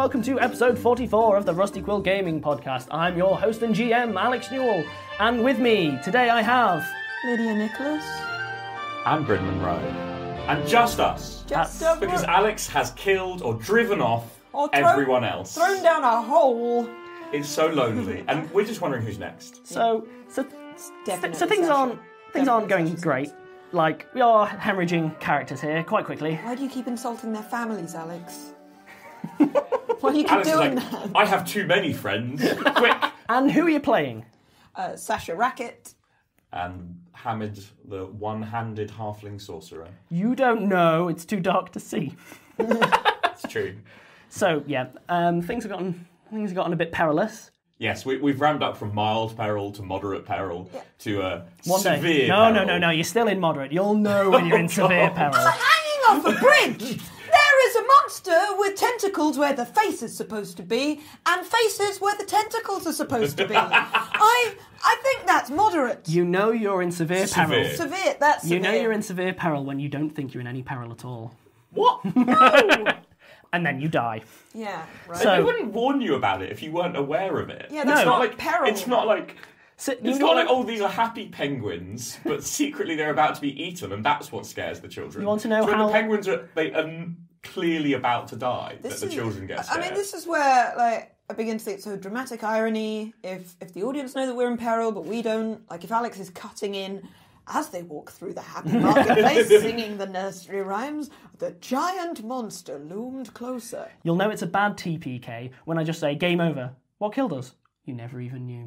welcome to episode 44 of the Rusty Quill Gaming Podcast. I'm your host and GM, Alex Newell, and with me today I have... Lydia Nicholas. And Bryn Monroe. And just us. Because Alex has killed or driven off everyone else. Thrown down a hole. It's so lonely. And we're just wondering who's next. So things aren't going great. Like, we are hemorrhaging characters here quite quickly. Why do you keep insulting their families, Alex? Why do you keep Alex doing is like, that? I have too many friends. Quick. And who are you playing? Sasha Racket. And Hamid, the one-handed halfling sorcerer. You don't know, it's too dark to see. It's true. So, yeah, things have gotten a bit perilous. Yes, we've ramped up from mild peril to moderate peril to severe peril. No, you're still in moderate. You'll know when you're in severe peril. I'm hanging off a bridge! There is a monster with tentacles where the face is supposed to be, and faces where the tentacles are supposed to be. I think that's moderate. You know you're in severe peril. Severe, that's severe. You know you're in severe peril when you don't think you're in any peril at all. What? No! And then you die. Yeah, right. So- They wouldn't warn you about it if you weren't aware of it. Yeah, that's It's not like peril. It's not like... So, It's not like, oh, these are happy penguins, but secretly they're about to be eaten, and that's what scares the children. You want to know so how... the penguins are clearly about to die, that the children get scared. I mean, this is where, like, I begin to think, so dramatic irony, if the audience know that we're in peril, but we don't, like, if Alex is cutting in as they walk through the happy marketplace singing the nursery rhymes, the giant monster loomed closer. You'll know it's a bad TPK when I just say, game over. What killed us? You never even knew.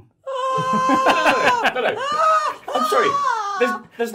No. I'm sorry. There's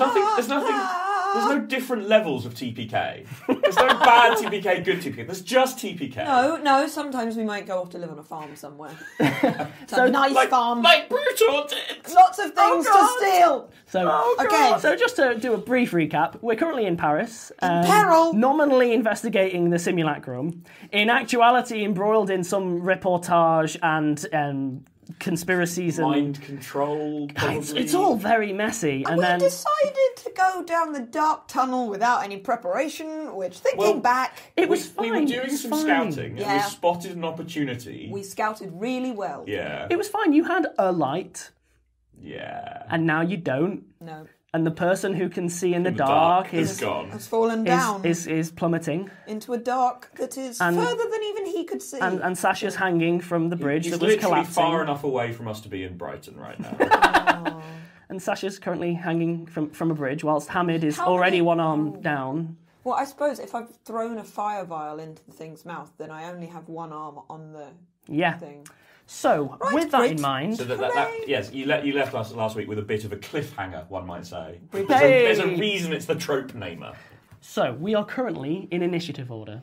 no different levels of TPK. There's no bad TPK, good TPK. There's just TPK. No, sometimes we might go off to live on a farm somewhere. It's a nice farm. Like Brutal did. Lots of things to steal. So just to do a brief recap, we're currently in Paris. Peril. Nominally investigating the simulacrum. In actuality, embroiled in some reportage and conspiracies and... Mind control, probably. It's all very messy. And we decided to go down the dark tunnel without any preparation, which, thinking back... It was fine. We were doing some scouting, and we spotted an opportunity. We scouted really well. Yeah. It was fine. You had a light. Yeah. And now you don't. No. And the person who can see in the dark is gone. Has fallen down. Is plummeting. Into a dark that is further than even he could see. And Sasha's hanging from the bridge that was collapsing. He's literally far enough away from us to be in Brighton right now. And Sasha's currently hanging from a bridge, whilst Hamid is already one arm down. Well, I suppose if I've thrown a fire vial into the thing's mouth, then I only have one arm on the thing. So, with that in mind... So yes, you left us last week with a bit of a cliffhanger, one might say. Hey! There's a reason it's the trope namer. So, we are currently in initiative order.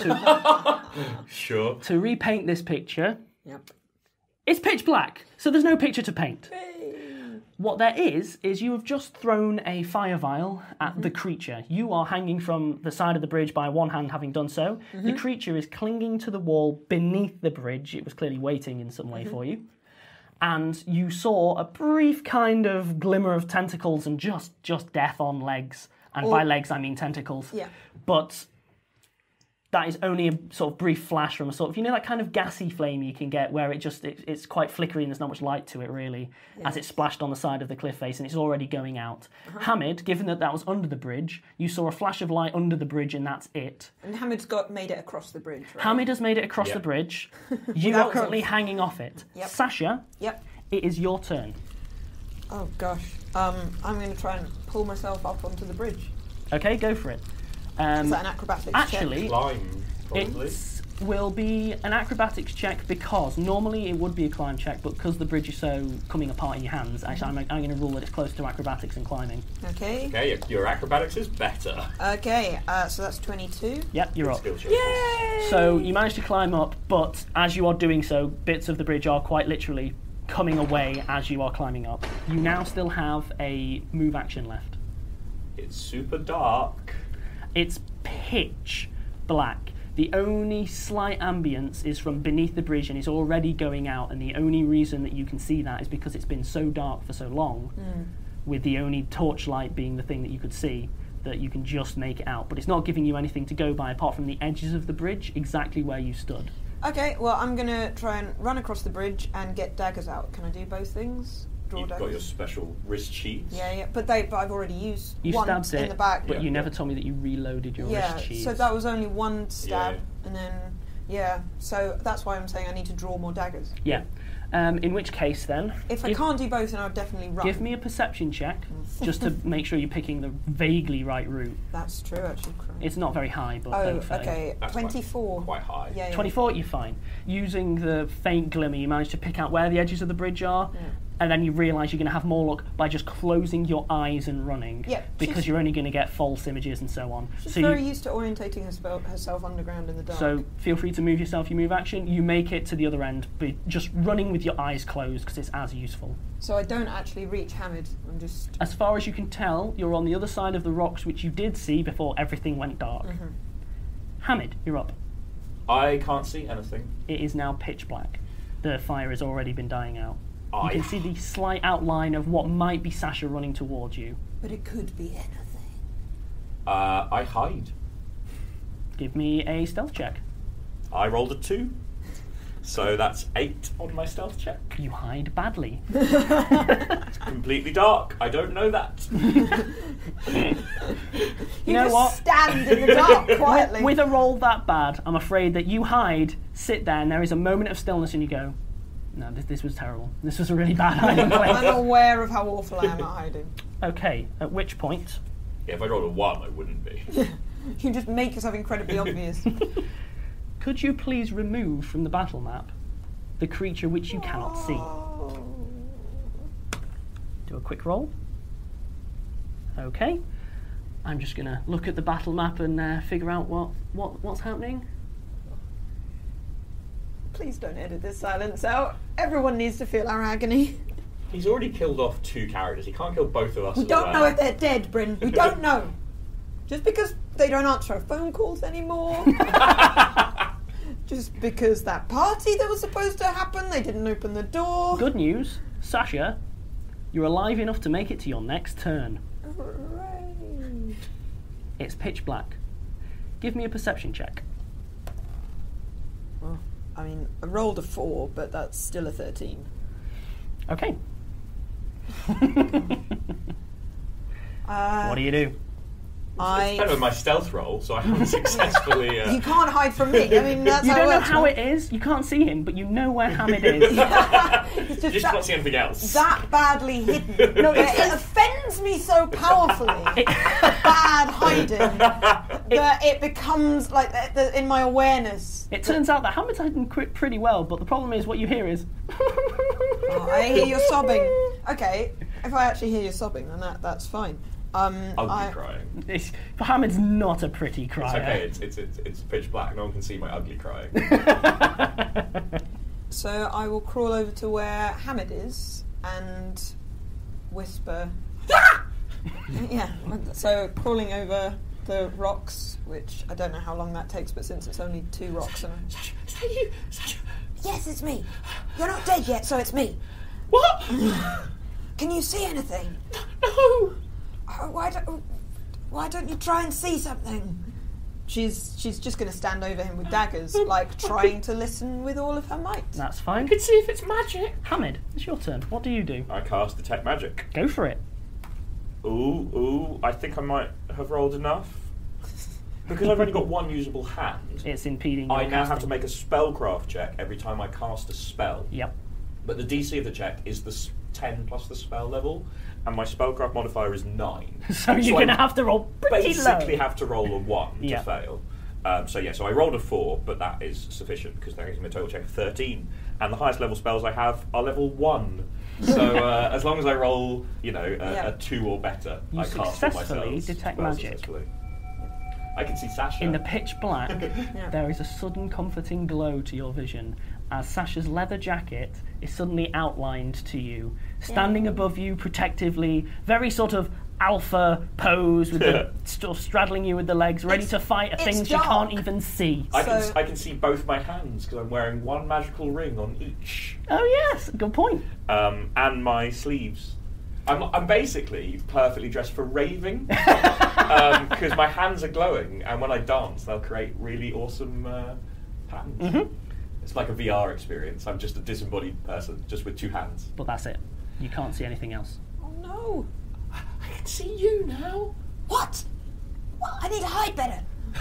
Sure. To repaint this picture. Yep. It's pitch black, so there's no picture to paint. What there is you have just thrown a fire vial at the creature. You are hanging from the side of the bridge by one hand, having done so. The creature is clinging to the wall beneath the bridge. It was clearly waiting in some way for you. And you saw a brief kind of glimmer of tentacles and just death on legs. And by legs, I mean tentacles. Yeah. But that is only a sort of brief flash from a sort of, you know, that kind of gassy flame you can get where it's quite flickery and there's not much light to it, really, as it splashed on the side of the cliff face and it's already going out. Hamid, given that was under the bridge, you saw a flash of light under the bridge and that's it. And Hamid's made it across the bridge, right? Hamid has made it across the bridge. You are currently hanging off it. Yep. Sasha, it is your turn. Oh, gosh. I'm going to try and pull myself up onto the bridge. Okay, go for it. Is that an acrobatics actually, check? Climb, probably. It will be an acrobatics check because normally it would be a climb check, but because the bridge is so coming apart in your hands, actually I'm going to rule that it's close to acrobatics and climbing. Okay. Okay, your acrobatics is better. Okay, so that's 22. Yep, you're up. Skill check. Yay! So you manage to climb up, but as you are doing so, bits of the bridge are quite literally coming away as you are climbing up. You now still have a move action left. It's super dark. It's pitch black. The only slight ambience is from beneath the bridge and it's already going out, and the only reason that you can see that is because it's been so dark for so long, with the only torchlight being the thing that you could see, that you can just make it out. But it's not giving you anything to go by apart from the edges of the bridge, exactly where you stood. Okay, well, I'm going to try and run across the bridge and get daggers out. Can I do both things? Draw You've daggers? got your special wrist sheaths. Yeah, but I've already used You one stabbed in it, the back. but Yeah. you never told me that you reloaded your wrist sheaths. so that was only one stab, Yeah. and then so that's why I'm saying I need to draw more daggers. Yeah. In which case, then, If I can't do both, then I'll definitely run. give me a perception check, just to make sure you're picking the vaguely right route. That's true, actually. It's not very high, but Oh, don't fail. okay. That's 24. Quite high. Yeah, 24, you're fine. Using the faint glimmer, you manage to pick out where the edges of the bridge are, and then you realise you're going to have more luck by just closing your eyes and running, Yeah, because she's- you're only going to get false images and so on. She's So very you, used to orientating herself underground in the dark. so feel free to move yourself, you move action, you make it to the other end, but just running with your eyes closed, because it's as useful. So I don't actually reach Hamid. I'm just... As far as you can tell, you're on the other side of the rocks, which you did see before everything went dark. Hamid, you're up. I can't see anything. It is now pitch black. The fire has already been dying out. You I can see the slight outline of what might be Sasha running towards you. But it could be anything. I hide. Give me a stealth check. I rolled a 2. So that's 8 on my stealth check. You hide badly. It's completely dark. I don't know that. You know just what? stand in the dark quietly. With a roll that bad, I'm afraid that you hide, sit there, and there is a moment of stillness, and you go, no, this was terrible. This was a really bad hiding place. I'm aware of how awful I am at hiding. Okay, at which point, Yeah, if I rolled a 1, I wouldn't be. You just make yourself incredibly obvious. could you please remove from the battle map the creature which you cannot see? Oh. Do a quick roll. Okay. I'm just going to look at the battle map and figure out what's happening. Please don't edit this silence out. Everyone needs to feel our agony. He's already killed off 2 characters. He can't kill both of us. We as don't well. know if they're dead, Bryn. We don't know. Just because they don't answer our phone calls anymore. Just because that party that was supposed to happen, they didn't open the door. Good news, Sasha, you're alive enough to make it to your next turn. Hooray. It's pitch black. Give me a perception check. Well, I mean, I rolled a 4, but that's still a 13. Okay. Uh, What do you do? It's better than my stealth roll, so I haven't successfully. You can't hide from me. I mean, that's You how don't it know works, how right? it is. You can't see him, but you know where Hamid is. It's Just that, can't see anything else. that badly hidden. No, it offends me so powerfully. Bad hiding that it becomes like in my awareness. It turns out that Hamid's hiding pretty well, but the problem is what you hear is. Oh, I hear you sobbing. Okay, if I actually hear you sobbing, then that's fine. Ugly crying. Hamid's not a pretty It's crier. okay. It's pitch black. No one can see my ugly crying. So I will crawl over to where Hamid is and whisper. Yeah. So crawling over the rocks, which I don't know how long that takes, but since it's only 2 rocks, and Is that you? Sasha? yes, it's me. You're not dead yet, so it's me. What? Can you see anything? No. Oh, why don't you try and see something? She's just going to stand over him with daggers, like trying to listen with all of her might. That's fine. I can see if it's magic. Hamid, it's your turn. What do you do? I cast detect magic. Go for it. Ooh, I think I might have rolled enough. Because I've only got 1 usable hand, It's impeding your I now have casting. to make a spellcraft check every time I cast a spell. Yep. But the DC of the check is the 10 plus the spell level, and my spellcraft modifier is 9. So you're going to have to roll pretty basically low. have to roll a 1 Yeah. to fail. So I rolled a 4, but that is sufficient because that gives me a total check of 13. And the highest level spells I have are level 1. So as long as I roll, a 2 or better, You I cast all my successfully spells detect magic. successfully. I can see Sasha. In the pitch black, there is a sudden comforting glow to your vision as Sasha's leather jacket is suddenly outlined to you, standing above you protectively, very sort of alpha pose with the stuff straddling you with the legs, ready to fight it's things you dark. can't even see. I So- can see both my hands because I'm wearing 1 magical ring on each, Oh yes, good point. and my sleeves. I'm basically perfectly dressed for raving because my hands are glowing, and when I dance, they'll create really awesome patterns. It's like a VR experience. I'm just a disembodied person, just with 2 hands. But that's it. You can't see anything else. Oh no! I can see you now. What? Well, I need to hide better.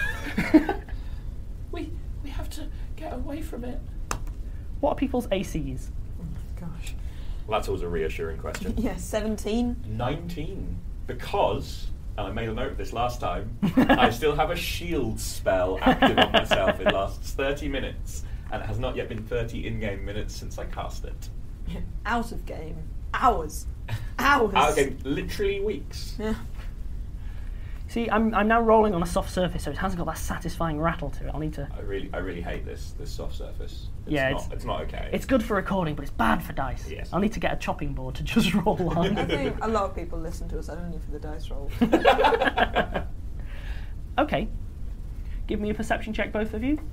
We have to get away from it. What are people's ACs? Gosh. Well, that's always a reassuring question. Yeah, 17. 19. Because, and I made a note of this last time, I still have a shield spell active on myself. It lasts 30 minutes, and it has not yet been 30 in-game minutes since I cast it. Out of game. Hours. Hours. Out of game, literally weeks. Yeah. See, I'm now rolling on a soft surface, so it hasn't got that satisfying rattle to it. I'll need to... I really hate this soft surface. It's not okay. It's good for recording, but it's bad for dice. Yes. I'll need to get a chopping board to just roll on. I think a lot of people listen to us only for the dice rolls. Okay. Give me a perception check, both of you.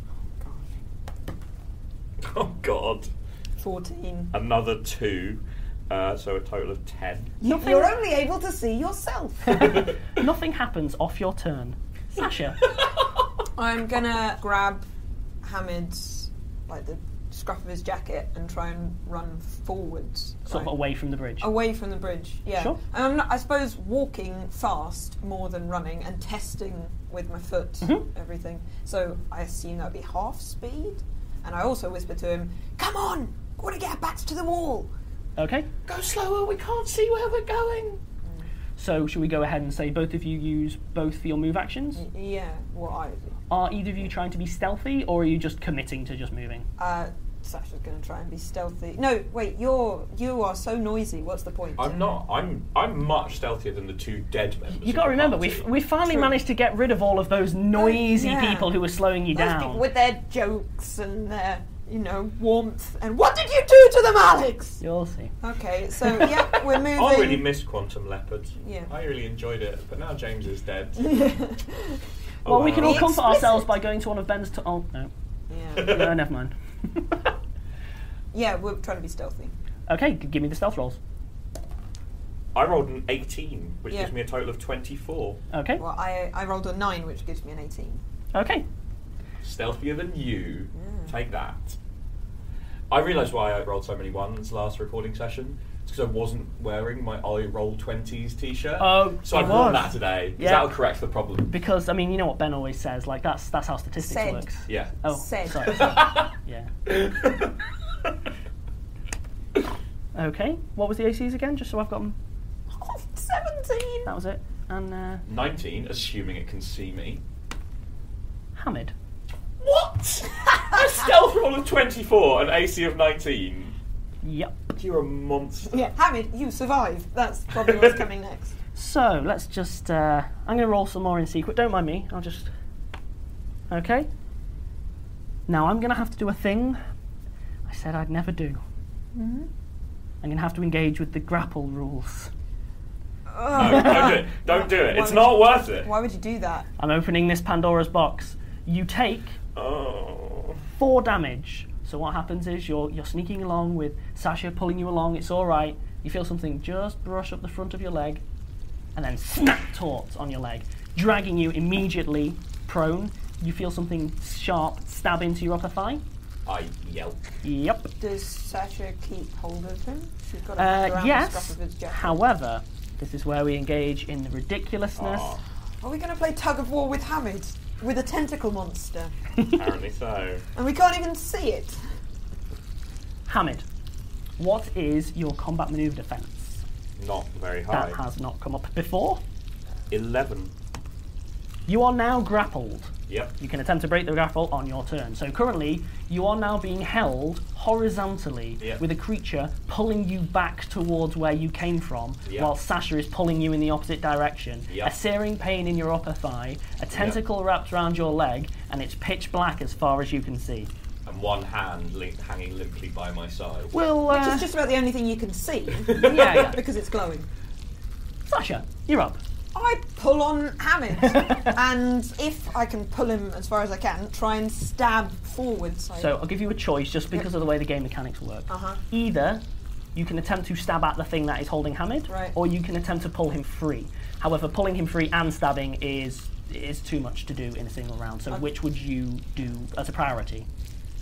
Oh God. 14. Another 2. So a total of 10. You're only able to see yourself. Nothing happens off your turn. Sasha. I'm gonna grab Hamid's, like the scruff of his jacket, and try and run forwards. Sort of away from the bridge. Away from the bridge, yeah. Sure. And I'm not, I suppose walking fast more than running and testing with my foot everything. So I assume that would be half speed. And I also whisper to him, "Come on! I want to get our backs to the wall!" Okay. Go slower, we can't see where we're going. So should we go ahead and say both of you use both for your move actions? Yeah, well, Are either of you trying to be stealthy, or are you just committing to just moving? Sasha's going to try and be stealthy. No, wait, you are so noisy. What's the point? I'm not. I'm much stealthier than the 2 dead members. You got to remember, we finally True. managed to get rid of all of those noisy Yeah. people who were slowing you Those down. people with their jokes and their, warmth. And what did you do to them, Alex? You'll see. Okay, so yeah, we're moving. I really missed Quantum Leopard. Yeah. I really enjoyed it, but now James is dead. Well, we can all Be comfort explicit. ourselves by going to one of Ben's... Oh, no. Yeah. No, never mind. Yeah, we're trying to be stealthy. Okay, give me the stealth rolls. I rolled an 18, which Yeah. gives me a total of 24. Okay. Well, I rolled a 9, which gives me an 18. Okay. Stealthier than you. Take that. I realised why I rolled so many 1s last recording session. It's because I wasn't wearing my I Roll 20s t-shirt. Oh, so it I've worn was. that today. 'Cause Yeah. that'll correct the problem. Because, I mean, you know what Ben always says, like, that's how statistics Said. works. Yeah. Oh, Said. sorry. Yeah. Okay, what was the ACs again, just so I've got them? Oh, 17! That was it. And 19, assuming it can see me. Hamid. What? A stealth roll of 24, an AC of 19. Yep. You're a monster. Yeah, Hamid, you survived. That's probably what's coming next. So, let's just, I'm going to roll some more in secret. Don't mind me, I'll just... Okay. Now, I'm going to have to do a thing I said I'd never do. Mm-hmm. I'm going to have to engage with the grapple rules. No, don't do it. Don't do it. Why It's would not worth it. Why would you do that? I'm opening this Pandora's box. You take Oh. 4 damage. So what happens is you're sneaking along with Sasha pulling you along. It's all right. You feel something just brush up the front of your leg, and then snap taut on your leg, dragging you immediately prone. You feel something sharp stab into your upper thigh. I yelp. Yep. Does Sasha keep hold of him? She's got a hand around the scruff Yes. of his jacket. However, this is where we engage in the ridiculousness. Oh, Are we going to play tug of war with Hamid? With a tentacle monster? apparently so. And we can't even see it. Hamid, what is your combat maneuver defense? Not very high. That has not come up before. 11. You are now grappled. Yep. You can attempt to break the grapple on your turn. So currently, you are now being held horizontally Yep. with a creature pulling you back towards where you came from, Yep. while Sasha is pulling you in the opposite direction. Yep. A searing pain in your upper thigh, a tentacle wrapped around your leg, and it's pitch black as far as you can see. And one hand hanging limply by my side. Well, Which is just about the only thing you can see. yeah. Because it's glowing. Sasha, you're up. I pull on Hamid. And if I can pull him as far as I can, try and stab forwards. So I'll give you a choice just because of the way the game mechanics work. Uh-huh. Either you can attempt to stab at the thing that is holding Hamid, Right. or you can attempt to pull him free. However, pulling him free and stabbing is too much to do in a single round. So which would you do as a priority?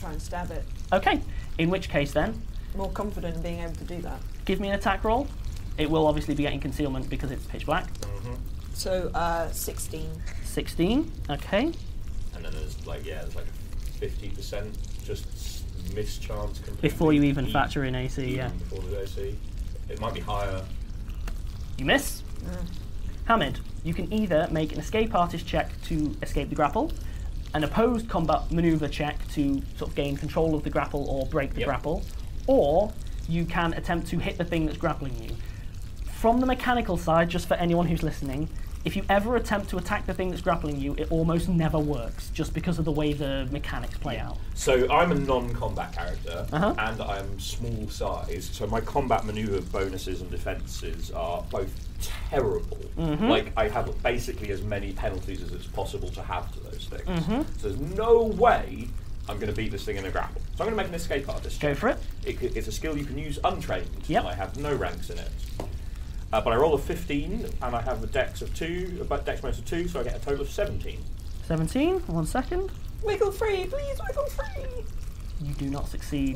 try and stab it. Okay, in which case then, More confident in being able to do that. give me an attack roll. It will obviously be getting concealment because it's pitch black. So 16. 16, okay. And then there's like a 50% just mischance completely. Before you even factor in AC, yeah. Before the AC. It might be higher. You miss. Hamid, you can either make an escape artist check to escape the grapple, an opposed combat maneuver check to sort of gain control of the grapple or break the grapple, or you can attempt to hit the thing that's grappling you. From the mechanical side, just for anyone who's listening, if you ever attempt to attack the thing that's grappling you, it almost never works, just because of the way the mechanics play out. So I'm a non-combat character, Uh-huh. and I'm small size, so my combat maneuver bonuses and defences are both terrible. Like, I have basically as many penalties as it's possible to have to those things. So there's no way I'm going to beat this thing in a grapple. So I'm going to make an escape artist check. Go for it. It's a skill you can use untrained, Yep. and I have no ranks in it. But I roll a 15, and I have a dex of 2, a dex bonus of 2, so I get a total of 17. 17, 1 second. Wiggle free, please, wiggle free! You do not succeed.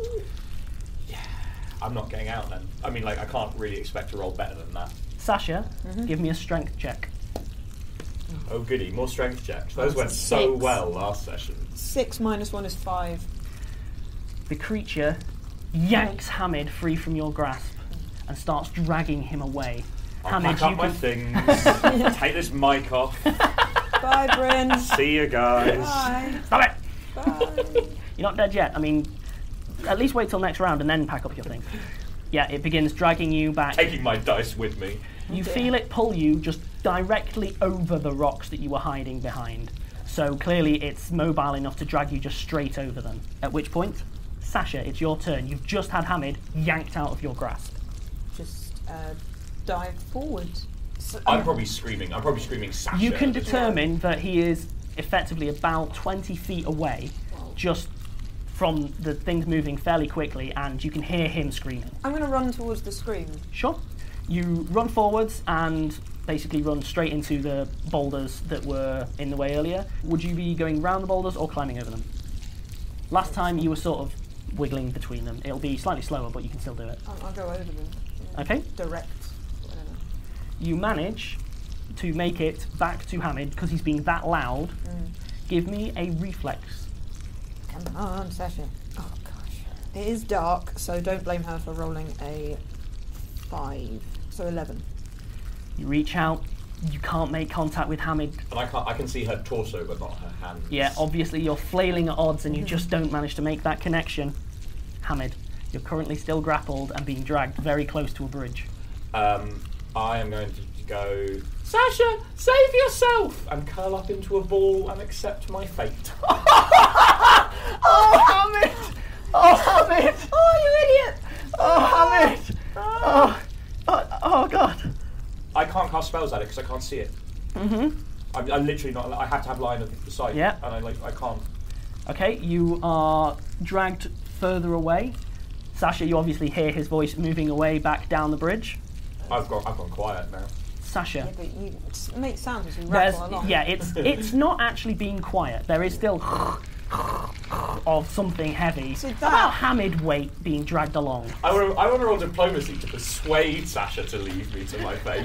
I'm not getting out then. I mean, like, I can't really expect to roll better than that. Sasha, give me a strength check. Oh goody, more strength checks. Those That's went a so 6. well last session. 6 minus 1 is 5. The creature yanks Hamid free from your grasp and starts dragging him away. I'll Hamid, pack up you my can... things, take this mic off, Bye, Bryn. see you guys. Bye. Stop it! Bye. You're not dead yet. I mean, at least wait till next round and then pack up your things. Yeah, it begins dragging you back. Taking my dice with me. You feel it pull you just directly over the rocks that you were hiding behind. So clearly it's mobile enough to drag you just straight over them. At which point, Sasha, it's your turn. You've just had Hamid yanked out of your grasp. Just dive forward. So, I'm probably screaming Sasha. You can as well. determine that he is effectively about 20 feet away, just from the things moving fairly quickly, and you can hear him screaming. I'm going to run towards the scream. Sure. You run forwards and basically run straight into the boulders that were in the way earlier. Would you be going round the boulders or climbing over them? Last time you were sort of wiggling between them. It'll be slightly slower, but you can still do it. I'll go over them. Okay. Direct. Whatever. You manage to make it back to Hamid because he's being that loud. Give me a reflex. Come on, Sasha. Oh, gosh. It is dark, so don't blame her for rolling a 5. So 11. You reach out. You can't make contact with Hamid. And I can see her torso, but not her hands. Yeah, obviously you're flailing at odds and you just don't manage to make that connection. Hamid, you're currently still grappled and being dragged very close to a bridge. I am going to go, Sasha, save yourself! And curl up into a ball and accept my fate. Oh, Hamid! Oh, Hamid! Oh, you idiot! Oh, Hamid! Oh, God. I can't cast spells at it because I can't see it. I'm literally not. I have to have line of sight. Yeah. And I can't. Okay, you are dragged further away. Sasha, you obviously hear his voice moving away back down the bridge. I've gone quiet now. Sasha. Yeah, but you make sounds as you There's, rattle along. yeah, it's not actually being quiet. There is still of something heavy. So that- About Hamid weight being dragged along. I want to roll diplomacy to persuade Sasha to leave me to my fate.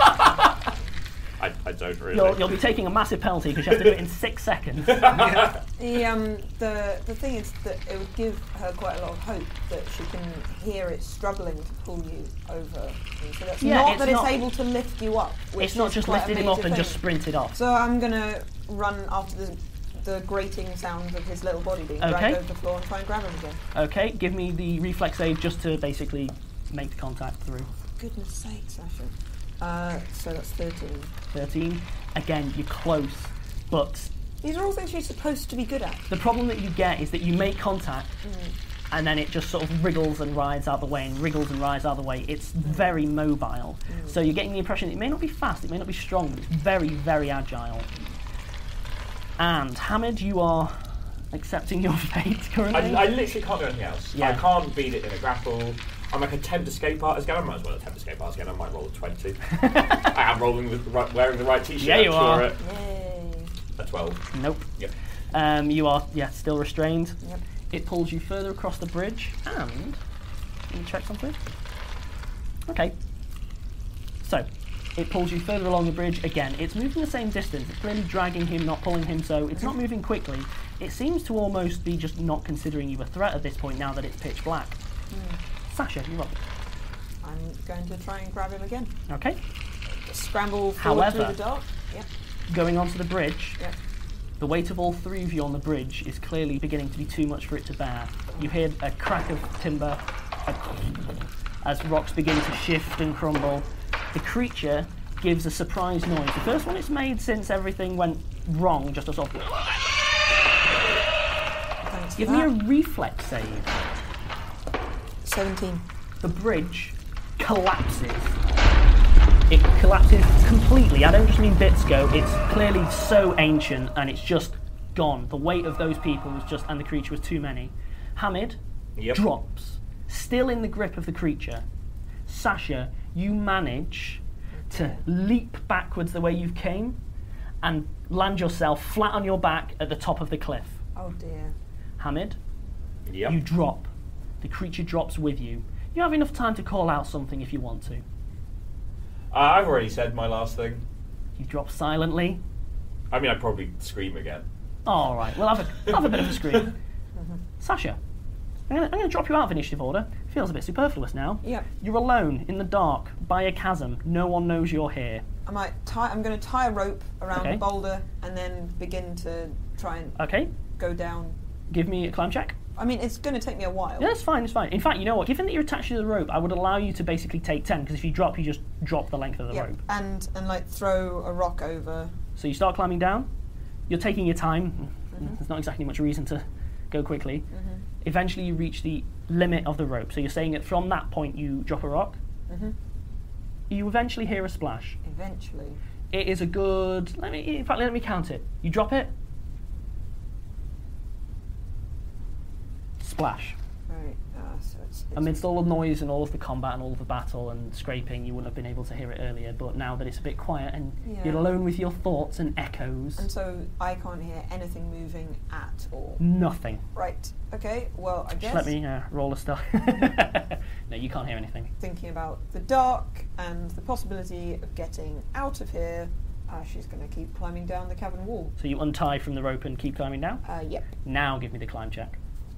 I don't really. You'll be taking a massive penalty because you have to do it in 6 seconds. The thing is that it would give her quite a lot of hope that she can hear it struggling to pull you over. So that's Yeah, not it's that not- it's able to lift you up. Which It's not is just quite a lifted him up major and just thing. sprinted off. So I'm gonna run after the grating sound of his little body being Okay. dragged over the floor and try and grab him again. Okay, give me the reflex save just to basically make the contact through. Goodness sake, Sasha. So that's 13. 13. Again, you're close, but These are all things you're supposed to be good at. the problem that you get is that you make contact and then it just sort of wriggles and rides out the way and wriggles and rides out the way. It's very mobile. So you're getting the impression that it may not be fast, it may not be strong, but it's very, very agile. And Hamid, you are accepting your fate currently. I literally can't do anything else. Yeah. I can't beat it in a grapple. I'm like a attempt escape artist again. I might as well attempt escape artist again. I might roll a 20. I am rolling with wearing the right t-shirt. Yeah, you I'm sure are. it. Yay. A 12. Nope. Yep. You are, still restrained. Yep. It pulls you further across the bridge, and let me check something. Okay. So, it pulls you further along the bridge. Again, it's moving the same distance. It's clearly dragging him, not pulling him, so it's not moving quickly. It seems to almost be just not considering you a threat at this point now that it's pitch black. Sasha, you're up. I'm going to try and grab him again. Okay. Just scramble forward through the dark. Yep. Going onto the bridge, Yep. the weight of all three of you on the bridge is clearly beginning to be too much for it to bear. You hear a crack of timber as rocks begin to shift and crumble. The creature gives a surprise noise. The first one it's made since everything went wrong, just a sort of... Thanks for Give me that. a reflex save. 17. The bridge collapses. It collapses completely. I don't just mean bits go. It's clearly so ancient and it's just gone. The weight of those people was just, and the creature was too many. Hamid drops, still in the grip of the creature. Sasha, you manage to leap backwards the way you came and land yourself flat on your back at the top of the cliff. Oh dear. Hamid, Yep. you drop. The creature drops with you. You have enough time to call out something if you want to. I've already said my last thing. You drop silently. I mean, I'd probably scream again. All right, we'll have a bit of a scream. Sasha, I'm going to drop you out of initiative order. Feels a bit superfluous now. Yep. You're alone in the dark by a chasm. No one knows you're here. I'm going to tie a rope around Okay. the boulder and then begin to try and Okay, go down. give me a climb check. I mean, it's going to take me a while. Yeah, it's fine, it's fine. In fact, you know what? Given that you're attached to the rope, I would allow you to basically take 10, because if you drop, you just drop the length of the Yep. rope. And like throw a rock over. So you start climbing down. You're taking your time. There's not exactly much reason to go quickly. Eventually, you reach the limit of the rope. So you're saying that from that point, you drop a rock. You eventually hear a splash. Eventually. It is a good. Let me count it. You drop it. Splash. Right. So it's Amidst all the noise and all of the combat and all of the battle and scraping, you wouldn't have been able to hear it earlier. But now that it's a bit quiet and Yeah. you're alone with your thoughts and echoes, And so I can't hear anything moving at all. nothing. Right. Okay. Well, I guess Just let me roll a stuff. No, you can't hear anything. thinking about the dark and the possibility of getting out of here, she's going to keep climbing down the cavern wall. So you untie from the rope and keep climbing down. Yep. Now give me the climb check.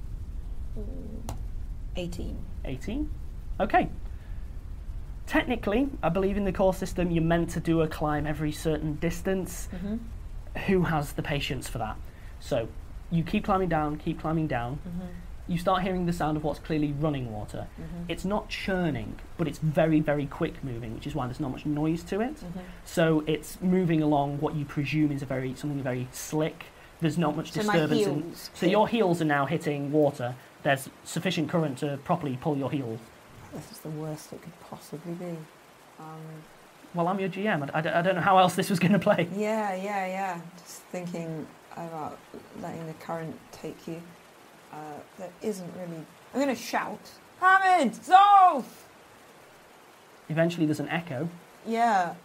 18. 18. Okay. Technically, I believe in the core system you're meant to do a climb every certain distance. Who has the patience for that? So you keep climbing down, You start hearing the sound of what's clearly running water. It's not churning, but it's very, very quick moving, which is why there's not much noise to it. So it's moving along what you presume is something very slick. There's not much So my disturbance. heels So your heels are now hitting water. There's sufficient current to properly pull your heels. This is the worst it could possibly be. Well, I'm your GM. I don't know how else this was going to play. Yeah. Just thinking about letting the current take you. There isn't really... I'm going to shout, Hamid! Zolf! Eventually there's an echo. Yeah,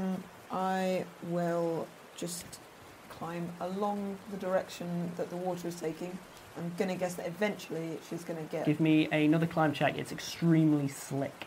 I will just climb along the direction that the water is taking. I'm going to guess that eventually she's going to get... Give me another climb check. It's extremely slick.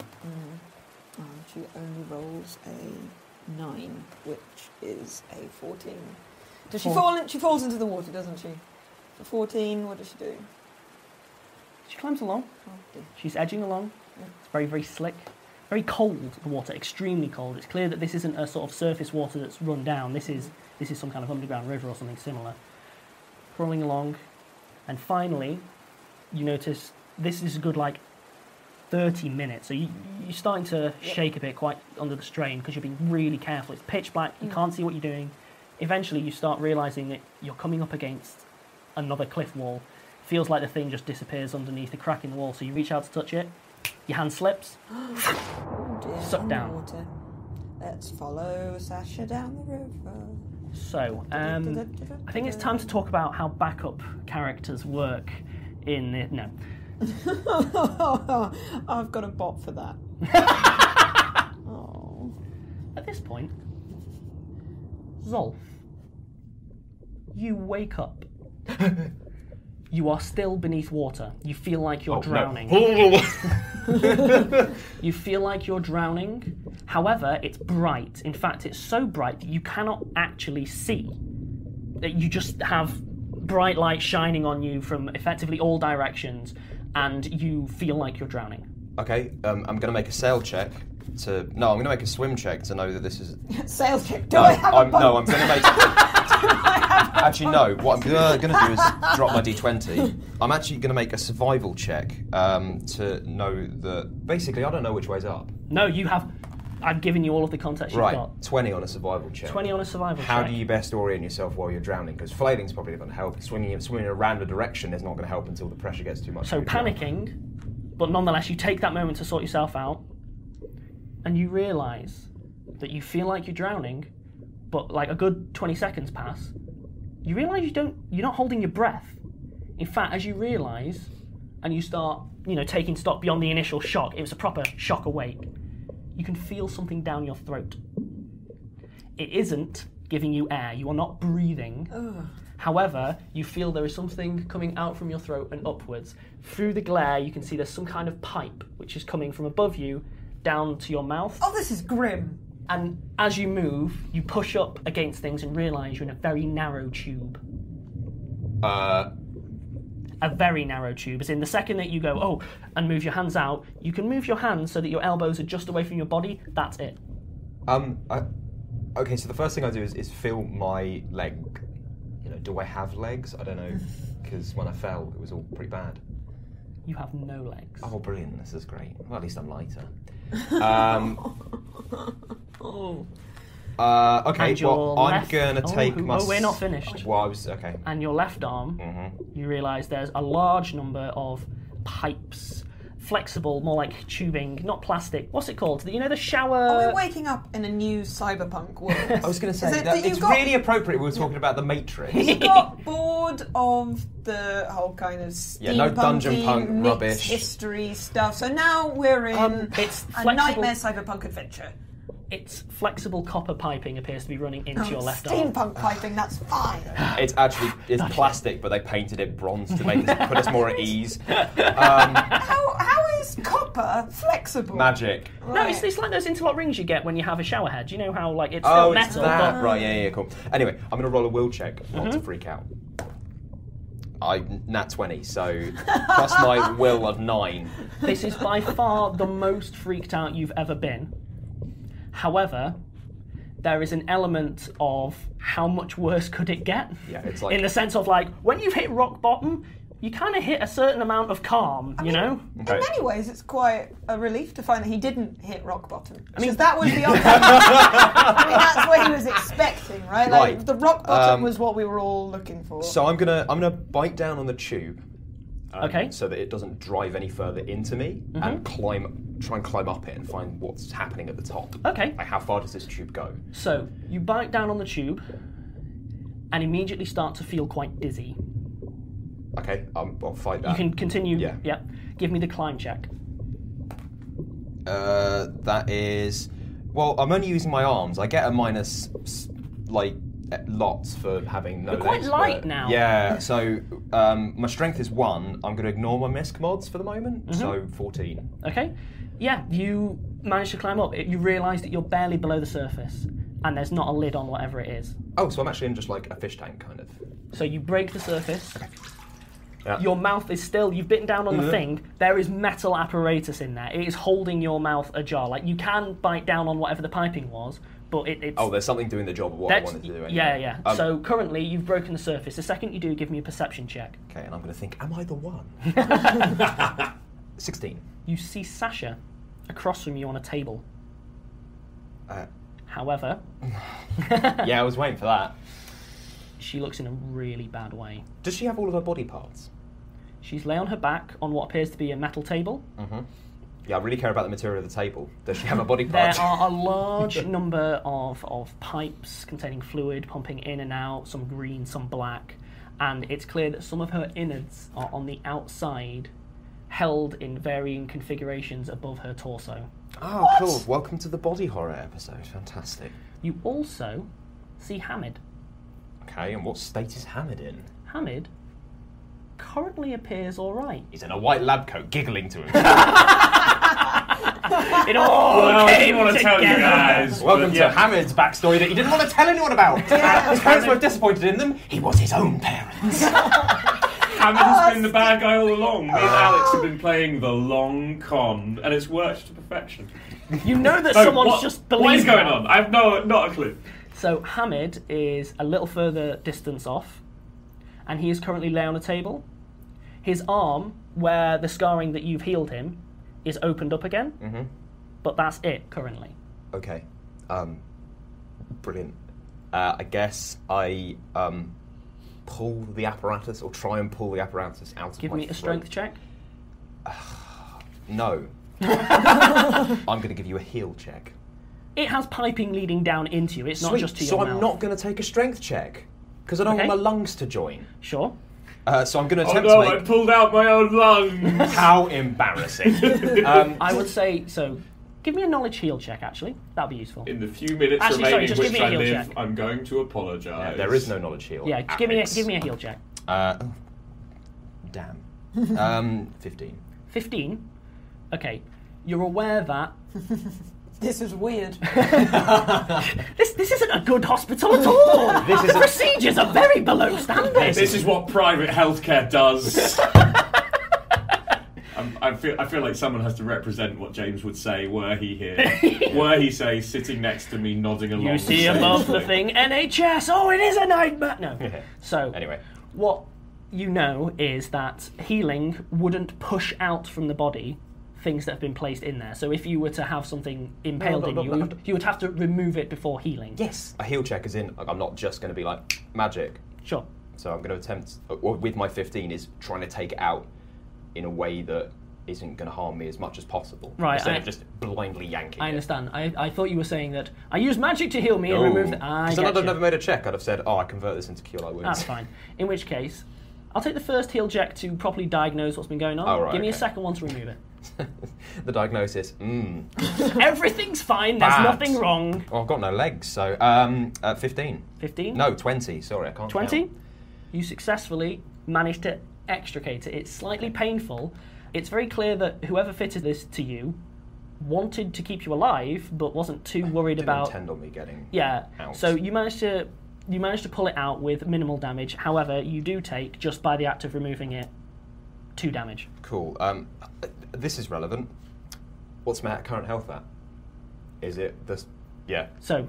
She only rolls a 9, which is a 14. Does she fall in? She falls into the water, doesn't she? For 14, what does she do? She climbs along. Oh, dear. She's edging along. It's very, very slick. Very cold, the water, extremely cold. It's clear that this isn't a sort of surface water that's run down. This is some kind of underground river or something similar. Crawling along. And finally, you notice this is a good, 30 minutes. So you're starting to shake a bit, quite under the strain, because you're being really careful. It's pitch black. You can't see what you're doing. Eventually, you start realising that you're coming up against another cliff wall. Feels like the thing just disappears underneath a crack in the wall. So you reach out to touch it. Your hand slips. Oh dear, Suck down. Water. Let's follow Sasha down the river. So, I think it's time to talk about how backup characters work in the... No. I've got a bot for that. Oh. At this point, Zolf, you wake up You are still beneath water. You feel like you're drowning. No. You feel like you're drowning. However, it's bright. In fact, it's so bright that you cannot actually see. You just have bright light shining on you from effectively all directions, and you feel like you're drowning. Okay, I'm going to make a sail check I'm going to make a swim check to know that this is... Sales check. Do I have a boat? No, I'm going to make... Actually, no. What I'm going to do is drop my d20. I'm actually going to make a survival check to know that... Basically, I don't know which way's up. No, you have... I've given you all of the context you've got. Right, 20 on a survival check. 20 on a survival check. How do you best orient yourself while you're drowning? Because flailing's probably not going to help. Swimming in a random direction is not going to help until the pressure gets too much. So panicking, but nonetheless, you take that moment to sort yourself out, and you realise that you feel like you're drowning, but like a good 20 seconds pass, you realise you're not holding your breath. In fact, as you realise, and you start, taking stock beyond the initial shock, it was a proper shock awake, you can feel something down your throat. It isn't giving you air, you are not breathing. Ugh. However, you feel there is something coming out from your throat and upwards. Through the glare, you can see there's some kind of pipe which is coming from above you down to your mouth. Oh, this is grim. And as you move, you push up against things and realise you're in a very narrow tube. A very narrow tube. As in, the second that you go, and move your hands out, you can move your hands so that your elbows are just away from your body. That's it. Okay, so the first thing I do is feel my leg. Do I have legs? I don't know, because when I fell, it was all pretty bad. You have no legs. Oh, brilliant. This is great. Well, at least I'm lighter. Okay, well, I'm going to take my... Oh, we're not finished. Well, okay. And your left arm, you realise there's a large number of pipes, flexible, more like tubing, not plastic. What's it called? The shower... Are we waking up in a new cyberpunk world? I was going to say, it's really appropriate we were talking about the Matrix. You got bored of the whole kind of no dungeon punk mixed rubbish history stuff, so now we're in it's a nightmare cyberpunk adventure. It's flexible copper piping appears to be running into your left arm. Steampunk piping, that's fine. It's plastic, but they painted it bronze to put us more at ease. How is copper flexible? Magic. Right. No, it's like those interlock rings you get when you have a shower head. You know how it's still metal. It's that. Right, yeah, cool. Anyway, I'm going to roll a will check, not to freak out. Nat 20, so plus my will of 9. This is by far the most freaked out you've ever been. However, there is an element of how much worse could it get? Yeah, it's like... In the sense of when you've hit rock bottom, you kind of hit a certain amount of calm, you know? Okay. In many ways, it's quite a relief to find that he didn't hit rock bottom. Because that was the opposite. That's what he was expecting, right? Right. The rock bottom was what we were all looking for. So I'm gonna bite down on the tube. Okay. So that it doesn't drive any further into me, and try and climb up it and find what's happening at the top. Okay. How far does this tube go? So you bite down on the tube and immediately start to feel quite dizzy. Okay, I'll fight that. You can continue. Yeah. Give me the climb check. That is... Well, I'm only using my arms. I get a minus, lots for having no You're quite legs, light now. Yeah, so my strength is 1. I'm going to ignore my misc mods for the moment, so 14. Okay. Yeah, you manage to climb up. You realise that you're barely below the surface, and there's not a lid on whatever it is. Oh, so I'm actually in just like a fish tank, kind of. So you break the surface. Okay. Yeah. Your mouth is still, you've bitten down on the thing, there is metal apparatus in there. It is holding your mouth ajar. You can bite down on whatever the piping was, but it's... Oh, there's something doing the job of what I wanted to do anyway. Yeah. So currently, you've broken the surface. The second you do, give me a perception check. Okay, and I'm going to think, am I the one? 16. You see Sasha across from you on a table. However... Yeah, I was waiting for that. She looks in a really bad way. Does she have all of her body parts? She's lay on her back on what appears to be a metal table. Yeah, I really care about the material of the table. Does she have a body part? There are a large number of pipes containing fluid pumping in and out, some green, some black, and it's clear that some of her innards are on the outside, held in varying configurations above her torso. Oh, cool. Welcome to the body horror episode. Fantastic. You also see Hamid. Okay, and what state is Hamid in? Hamid currently appears all right. He's in a white lab coat, giggling to him. It all Well, I came didn't want to tell you together. guys. Welcome but to yeah. Hamid's backstory that he didn't want to tell anyone about. His parents were disappointed in them. He was his own parents. Hamid has been the bad guy all along. Me and Alex have been playing the long con, and it's worked to perfection. You know that No, someone's what- just believing. What is going on? I have not a clue. So Hamid is a little further distance off, and he is currently lay on a table. His arm, where the scarring that you've healed him, is opened up again. Mm-hmm. But that's it currently. Okay. Brilliant. I guess I pull the apparatus, or try and pull the apparatus out of Give my me a throat. strength check. No. I'm going to give you a heal check. It has piping leading down into you. It's not Sweet. just to so your I'm mouth. not going to take a strength check because I don't Okay. want my lungs to join. Sure. So I'm going to Oh attempt no, to I make. pulled out my own lungs. How embarrassing! I would say so. Give me a knowledge heal check. Actually, that'd be useful. In the few minutes Actually, sorry, remaining just give which me a I heal live, check. I'm going to apologise. There is no knowledge heal. Yeah, just give me a heal check. Damn. 15. 15. Okay, you're aware that This is weird. this isn't a good hospital at all. The procedures are very below standard. This is what private healthcare does. I feel like someone has to represent what James would say were he here. Were he, say, sitting next to me nodding along. You see saying above the something. thing, NHS. Oh, it is a nightmare. No. So Anyway. what you know is that healing wouldn't push out from the body things that have been placed in there. So if you were to have something impaled in you, you would have to remove it before healing. Yes. A heal check is in. Like, I'm not just going to be like magic. Sure. So I'm going to attempt, with my 15, is trying to take it out in a way that isn't going to harm me as much as possible. Right, Instead of just blindly yanking I it. understand. I thought you were saying that I use magic to heal me and remove the... I Because get I'd you. never made a check. I'd have said, I convert this into cure light wounds. That's fine. In which case, I'll take the first heal check to properly diagnose what's been going on. Oh, right, Give me a okay. second one to remove it. The diagnosis, Everything's fine. There's Bad. nothing wrong. Well, I've got no legs, so 15. 15? No, 20. Sorry, I can't 20? count. You successfully managed to extricate it. It's slightly painful. It's very clear that whoever fitted this to you wanted to keep you alive, but wasn't too worried Didn't about... intend on me getting Yeah. out. So you managed to pull it out with minimal damage. However, you do take, just by the act of removing it, 2 damage. Cool. This is relevant. What's my current health at? Is it this? Yeah. So,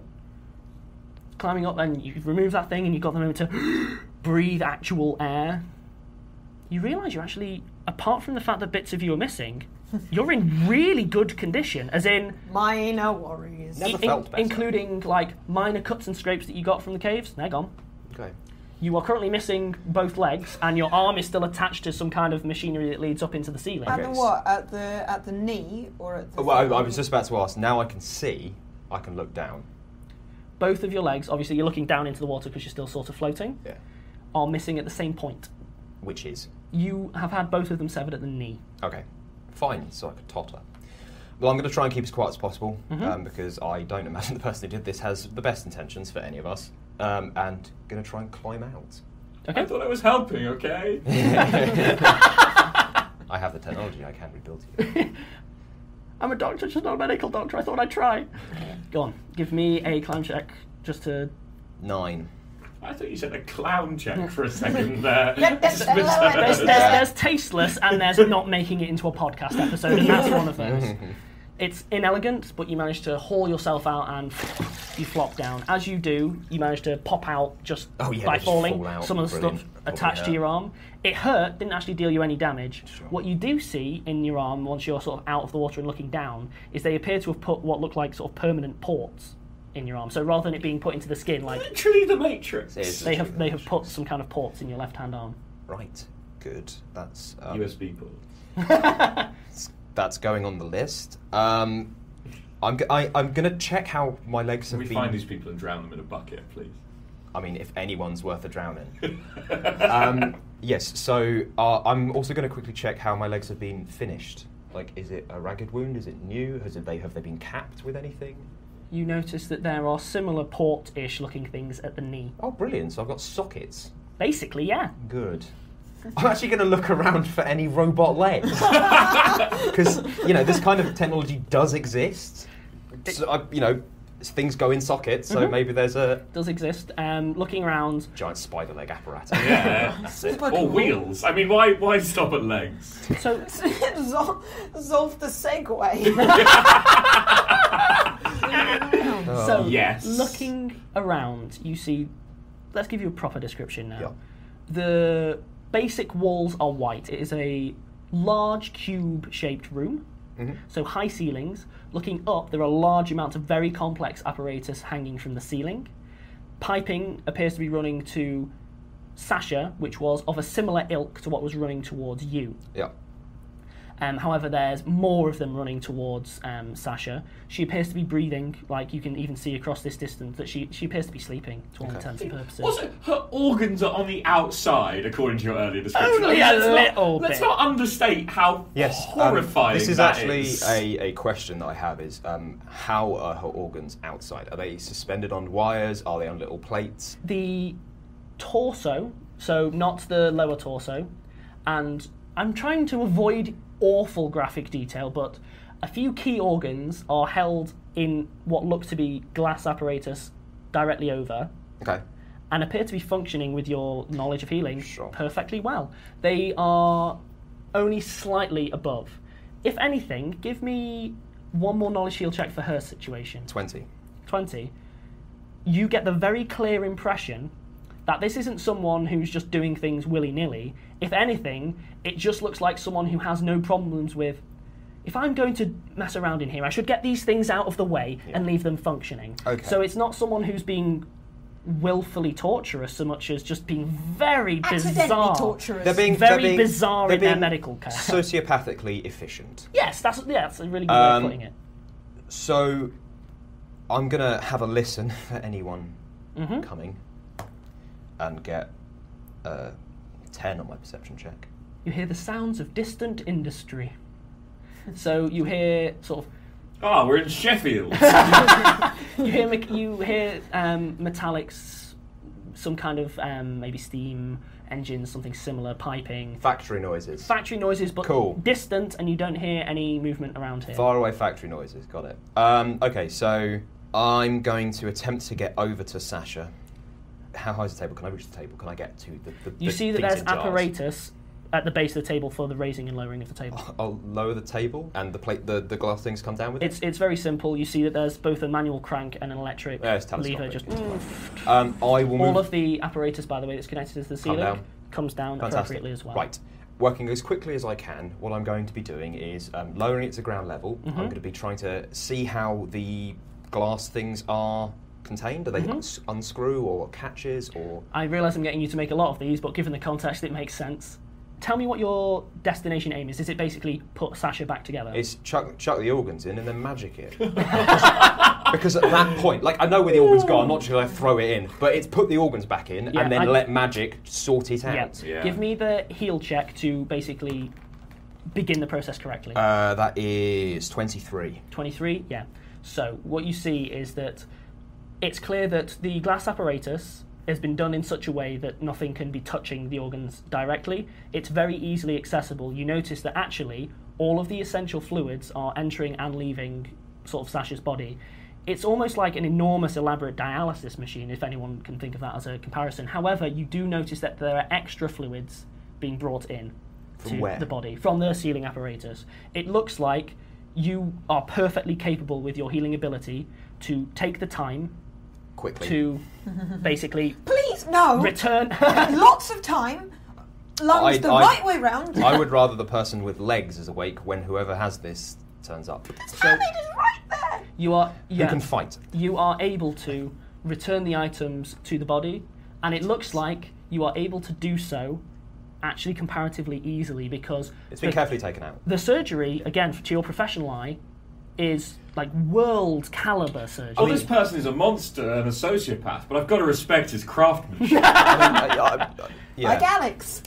climbing up, and you remove that thing, and you've got the moment to breathe actual air. You realise you're actually, apart from the fact that bits of you are missing, you're in really good condition, as in... Minor worries. Never felt better. including, like, minor cuts and scrapes that you got from the caves. They're gone. Okay. You are currently missing both legs, and your arm is still attached to some kind of machinery that leads up into the ceiling. At the what? At the knee or at the? Well, I was just about to ask. Now I can see. I can look down. Both of your legs, obviously you're looking down into the water because you're still sort of floating, Yeah. are missing at the same point. Which is You have had both of them severed at the knee. okay. Fine. So I could totter. Well, I'm going to try and keep as quiet as possible because I don't imagine the person who did this has the best intentions for any of us. And going to try and climb out. Okay. I thought I was helping, okay? I have the technology. I can rebuild you. I'm a doctor, just not a medical doctor. I thought I'd try. Go on, give me a climb check just to... 9. I thought you said a clown check for a second there. There's tasteless and there's not making it into a podcast episode, and that's one of those. It's inelegant, but you manage to haul yourself out and you flop down. As you do, you manage to pop out just Oh, yeah, by they just falling. fall out. Some of the Brilliant. stuff Probably attached to hurt. your arm. It hurt, didn't actually deal you any damage. Sure. What you do see in your arm, once you're sort of out of the water and looking down, is they appear to have put what look like sort of permanent ports in your arm. So rather than it being put into the skin, like Literally the Matrix. It is they have literally put some kind of ports in your left-hand arm. Right. Good. That's USB port. that's going on the list. I'm going to check how my legs Can have we been. find these people and drown them in a bucket, please? I mean, if anyone's worth a drowning. Yes. So I'm also going to quickly check how my legs have been finished. Like, is it a ragged wound? Is it new? Have they been capped with anything? You notice that there are similar port-ish looking things at the knee. Oh, brilliant! So I've got sockets. Basically, yeah. Good. I'm actually going to look around for any robot legs. Because, this kind of technology does exist. So, things go in sockets, so maybe there's a... Does exist. Looking around... Giant spider leg apparatus. Yeah, that's it. Or wheels. I mean, why stop at legs? So Zolf the Segway. So, yes. looking around, you see... Let's give you a proper description now. Yeah. The basic walls are white. It is a large cube-shaped room. So high ceilings. Looking up, there are large amounts of very complex apparatus hanging from the ceiling. Piping appears to be running to Sasha, which was of a similar ilk to what was running towards you. Yeah. However, there's more of them running towards Sasha. She appears to be breathing, like you can even see across this distance that she appears to be sleeping to all intents and purposes. Also, her organs are on the outside, according to your earlier description. Only a little bit. Let's not understate how horrifying this is that actually is. a question that I have is, how are her organs outside? Are they suspended on wires? Are they on little plates? The torso, so not the lower torso, and I'm trying to avoid awful graphic detail, but a few key organs are held in what look to be glass apparatus directly over, Okay. and appear to be functioning with your knowledge of healing Sure. perfectly well. They are only slightly above. If anything, give me one more knowledge heal check for her situation. 20. 20. You get the very clear impression that this isn't someone who's just doing things willy-nilly. If anything, it just looks like someone who has no problems with, if I'm going to mess around in here, I should get these things out of the way and leave them functioning. Okay. So it's not someone who's being willfully torturous so much as just being very Accidentally bizarre. torturous. Very bizarre in their being medical care. Sociopathically efficient. Yes, that's a really good way of putting it. So, I'm going to have a listen for anyone coming and get 10 on my perception check. You hear the sounds of distant industry. So you hear sort of... Oh, we're in Sheffield. You hear metallics, some kind of maybe steam engines, something similar, piping. Factory noises. Factory noises, but Cool. distant, and you don't hear any movement around here. Far away factory noises, got it. Okay, so I'm going to attempt to get over to Sasha. How high is the table? Can I reach the table? Can I get to the You see that things there's in jars? apparatus at the base of the table for the raising and lowering of the table. I'll lower the table and the plate, the glass things come down with it. It's very simple. You see that there's both a manual crank and an electric Yeah, it's telescopic. lever. Just I will move. all of the apparatus, by the way, that's connected to the ceiling down. comes down Fantastic. appropriately as well. Right. Working as quickly as I can, what I'm going to be doing is lowering it to ground level. I'm going to be trying to see how the glass things are contained. Are they unscrew or catches or... I realise I'm getting you to make a lot of these, but given the context, it makes sense. Tell me what your destination aim is. Is it basically put Sasha back together? It's chuck the organs in and then magic it. Because at that point, like, I know where the organs go, I'm not just going to throw it in, but it's put the organs back in Yeah, and then let magic sort it out. Yeah. Give me the heal check to basically begin the process correctly. That is 23. 23, yeah. So what you see is that it's clear that the glass apparatus has been done in such a way that nothing can be touching the organs directly. It's very easily accessible. You notice that actually all of the essential fluids are entering and leaving sort of Sasha's body. It's almost like an enormous elaborate dialysis machine, if anyone can think of that as a comparison. However, you do notice that there are extra fluids being brought in to where? the body from the ceiling apparatus. It looks like you are perfectly capable with your healing ability to take the time Quickly. to basically Please, no. return. Lots of time. Lunge the right way round. I would rather the person with legs is awake when whoever has this turns up. Hamid is right there. You are Who can fight? You are able to return the items to the body, and it looks like you are able to do so actually comparatively easily because It's been carefully taken out. the surgery, again, to your professional eye, is like world caliber surgery. Oh, this person is a monster and a sociopath, but I've got to respect his craftsmanship. Yeah. Like Alex.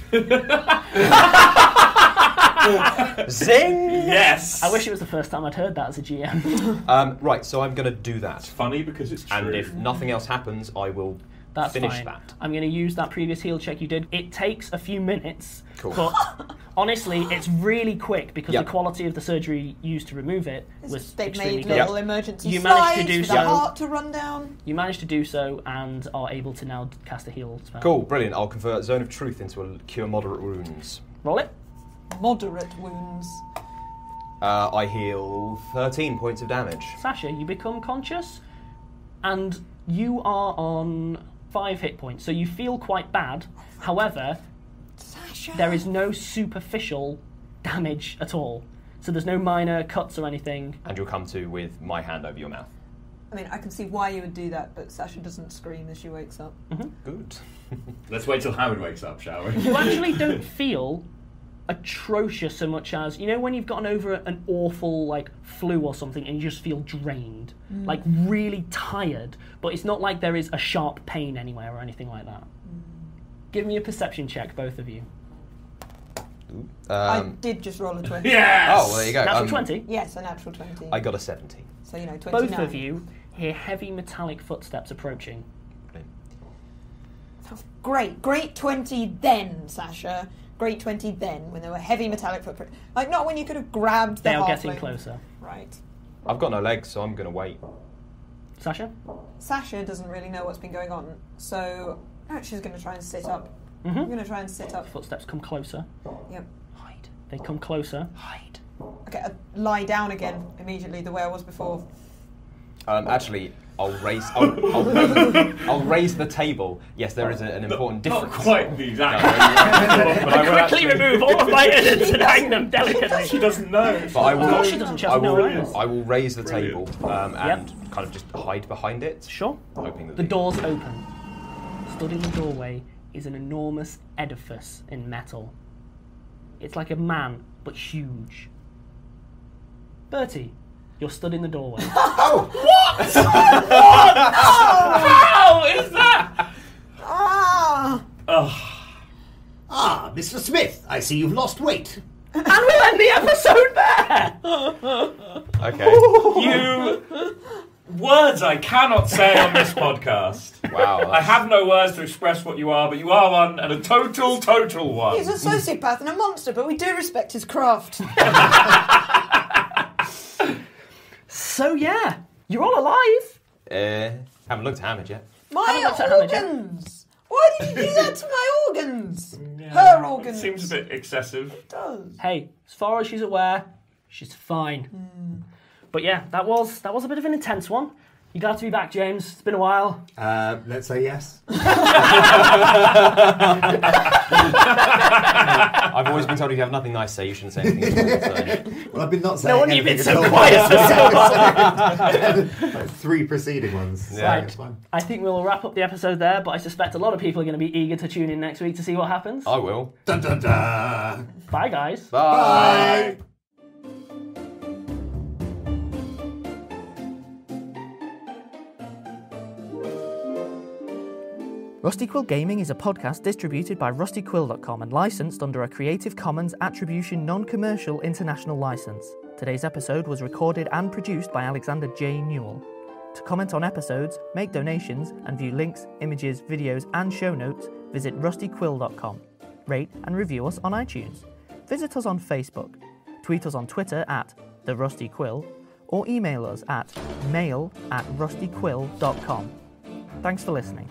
Zing! Yes! I wish it was the first time I'd heard that as a GM. Right, so I'm going to do that. Funny because it's true. And if nothing else happens, I will That's finish fine. that. I'm going to use that previous heal check you did. It takes a few minutes, Cool. but honestly, it's really quick because Yep. the quality of the surgery used to remove it was They've extremely made good. little emergency You managed to slides do with so. a heart to run down. You managed to do so and are able to now cast a heal spell. Cool, brilliant. I'll convert Zone of Truth into a cure moderate wounds. Roll it. Moderate wounds. I heal 13 points of damage. Sasha, you become conscious and you are on 5 hit points, so you feel quite bad. However, Sasha. there is no superficial damage at all. So there's no minor cuts or anything. And you'll come to with my hand over your mouth. I mean, I can see why you would do that, but Sasha doesn't scream as she wakes up. Good. Let's wait till Howard wakes up, shall we? You actually don't feel atrocious so much as, you know, when you've gotten over an awful like flu or something and you just feel drained, like really tired, but it's not like there is a sharp pain anywhere or anything like that. Give me a perception check, both of you. I did just roll a 20. Yes! Oh, well, there you go. Natural 20. Yes, a natural 20. I got a 17. So, 29. Both of you hear heavy metallic footsteps approaching. Great 20 then, Sasha. Great 20 then, when there were heavy metallic footprints. Like, not when you could have grabbed the They are halfling. getting closer. Right. I've got no legs, so I'm going to wait. Sasha? Sasha doesn't really know what's been going on, so she's going to try and sit up. I'm going to try and sit up. Footsteps come closer. Yep. Hide. They come closer. Hide. Okay, lie down again immediately, the way I was before. Actually, I'll raise I'll raise the table. Yes, there is an important Not difference. quite the exact But I will Quickly remove all of my innards and hang them delicately. She doesn't know. But I will. No, she doesn't. She has no awareness. I will raise the Brilliant. table and kind of just hide behind it, Sure. hoping that The door's open. Stood in the doorway is an enormous edifice in metal. It's like a man, but huge. Bertie, you're stood in the doorway. How is that? Ah! Ah, Mr. Smith, I see you've lost weight. And we'll end the episode there! Okay. You words I cannot say on this podcast. Wow. I have no words to express what you are, but you are one, and a total one. He's a sociopath and a monster, but we do respect his craft. So yeah, you're all alive. Haven't looked hammered yet. My Haven't looked at Hannah yet. organs! Why did you do that to my organs? Her organs. Seems a bit excessive. It does. Hey, as far as she's aware, she's fine. But yeah, that was a bit of an intense one. You glad to be back, James? It's been a while. Let's say yes. I've always been told if you have nothing nice to say, you shouldn't say anything at all. So. Well, I've been not saying No wonder you've been anything so at all. quiet for so long. Like 3 preceding ones. So Yeah. it's fine. I think we'll wrap up the episode there, but I suspect a lot of people are going to be eager to tune in next week to see what happens. I will. Dun dun dun. Bye, guys. Bye. Bye. Rusty Quill Gaming is a podcast distributed by rustyquill.com and licensed under a Creative Commons Attribution Non-Commercial International License. Today's episode was recorded and produced by Alexander J. Newell. To comment on episodes, make donations, and view links, images, videos, and show notes, visit rustyquill.com. Rate and review us on iTunes. Visit us on Facebook. Tweet us on Twitter at @TheRustyQuill or email us at mail@rustyquill.com. Thanks for listening.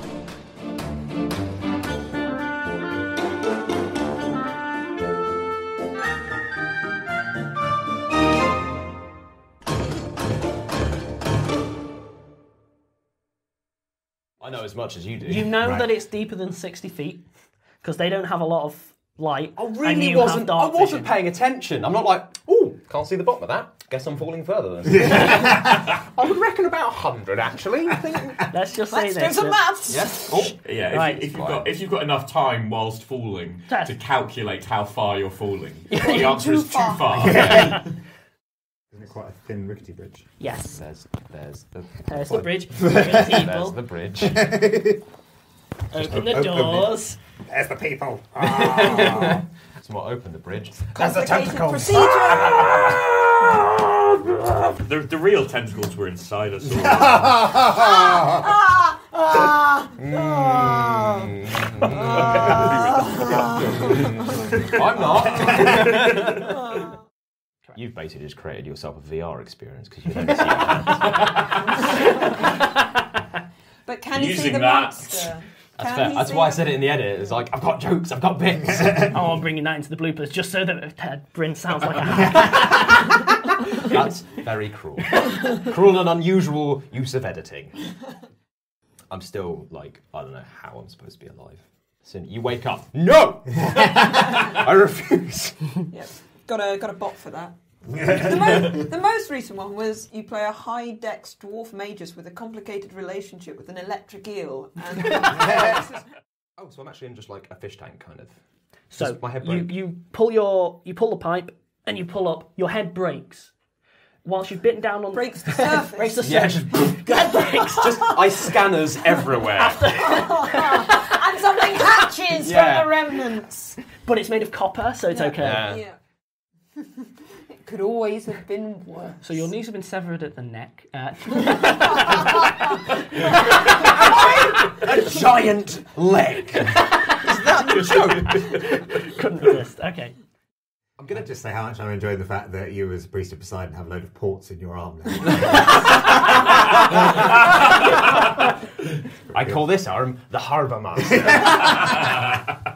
I know as much as you do. You know Right. that it's deeper than 60 feet because they don't have a lot of light. I and really you have wasn't. I dark wasn't vision. paying attention. I'm not like, ooh, can't see the bottom of that. Guess I'm falling further then. I would reckon about 100 actually. I think. Let's just say Let's do this. some maths. Yes. Oh. Yeah, Right. if you've got enough time whilst falling Test. to calculate how far you're falling, the Too answer is too far. far. Isn't it quite a thin, rickety bridge? Yes. There's the There's the bridge. There's there's people. the bridge. Open the Open doors. There's the people. Ah. Someone open the bridge. There's the Complicated tentacles. procedure. The real tentacles were inside us all. Ah! I'm not. You've basically just created yourself a VR experience because you don't see your hands. But can you see Using the that. monster? That's fair. That's why I said it in the edit. It's like, I've got jokes, I've got bits. Oh, I'm bringing that into the bloopers just so that Bryn sounds like a hat. That's very cruel. Cruel and unusual use of editing. I'm still like, I don't know how I'm supposed to be alive. So you wake up. No! I refuse. Yep. Got a bot for that. The most recent one was you play a high-dex dwarf magus with a complicated relationship with an electric eel. And Oh, so I'm actually in just like a fish tank kind of. So Does my head break? you pull the pipe and you pull up. Your head breaks. Whilst you've bitten down on breaks the surface. breaks the Yeah, surface. just Head breaks. just ice scanners everywhere. And something hatches Yeah. from the remnants. But it's made of copper, so it's okay. Yeah. Yeah. It could always have been worse. So your knees have been severed at the neck. A giant leg. Is that the joke? Couldn't resist. Okay. I'm going to just say how much I'm enjoying the fact that you, as a priest of Poseidon, have a load of ports in your arm now. I call this arm the Harbour Master.